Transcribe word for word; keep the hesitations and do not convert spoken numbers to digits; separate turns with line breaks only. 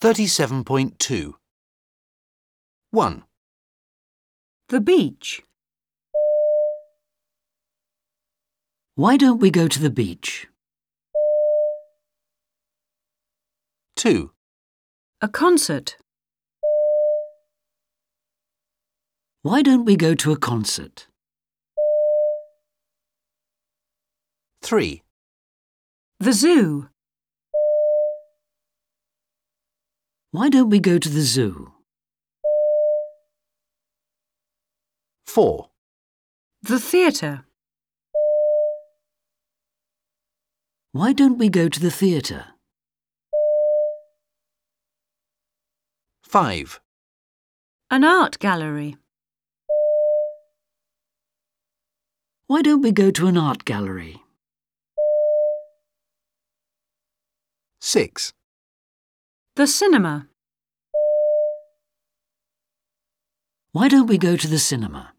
thirty-seven point two. one.
The beach.
Why don't we go to the beach?
two.
A concert.
Why don't we go to a concert?
three.
The zoo.
Why don't we go to the zoo?
four.
The theatre.
Why don't we go to the theatre?
five.
An art gallery.
Why don't we go to an art gallery?
six.
The cinema.
Why don't we go to the cinema?